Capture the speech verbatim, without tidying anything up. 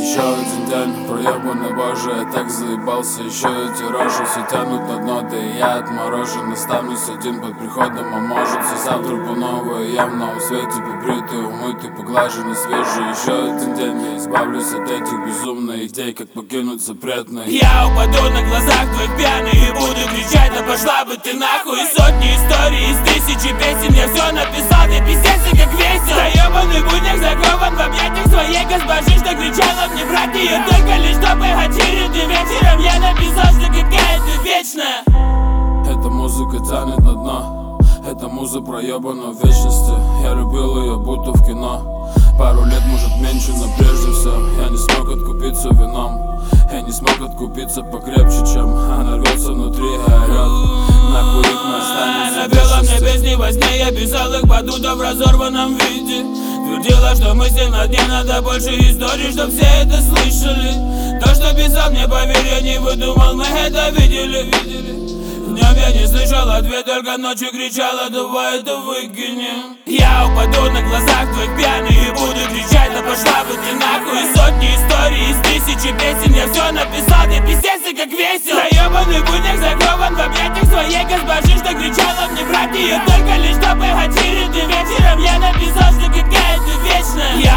Еще один день, проебанный боже, я так заебался. Еще эти рожи все тянут на дно, да и я отморожен. Останусь один под приходом, а может все завтра по новой. Я в новом свете, побритый, умытый, поглаженный, свежий. Еще один день, я избавлюсь от этих безумных идей, как покинуть запретный. Я упаду на глазах твоих пьяный и буду кричать: да пошла бы ты нахуй. Сотни историй из тысячи песен, я все написал, ты пиздец и как весел. Заебанный будняк закован в объятиях своей госпожи, что кричала мне брать ее только лишь чтобы очередным вечером я написал, что какая ты вечная. Эта музыка тянет на дно, эта муза проебана в вечности. Я любил ее будто в кино. Пару лет, может, меньше, но прежде все я не смог откупиться вином. Я не смог откупиться покрепче, чем она рвется внутри и орет. Нахуй их мы останемся в Напела мне вечности. песни во сне, я писал их под утро в разорванном виде. Твердила, что мысли на дне, надо больше историй, чтоб все это слышали. То, что писал, мне поверь, не выдумал, мы это видели. Днем я не слышал ответ, только ночью кричала: давай это выкинем. Я упаду на глазах твоих пьяный и буду кричать: да пошла бы ты нахуй. Сотни историй из тысячи песен, я все написал, ты пиздец и как весел. Заебанный будняк закован в объятиях своей госпожи, что кричала мне брать ее только лишь чтобы очередным вечером я написал, что какая ты вечная.